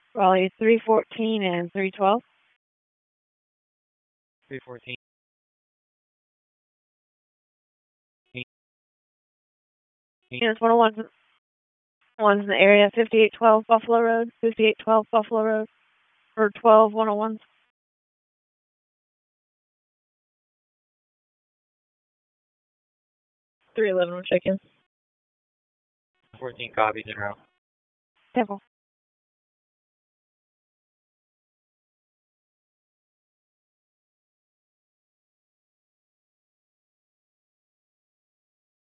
Raleigh 314 and 312. 314. Units 101's one's in the area, 5812 Buffalo Road, 5812 Buffalo Road, or 12101. 311 will check in. 14 copies in row. Temple.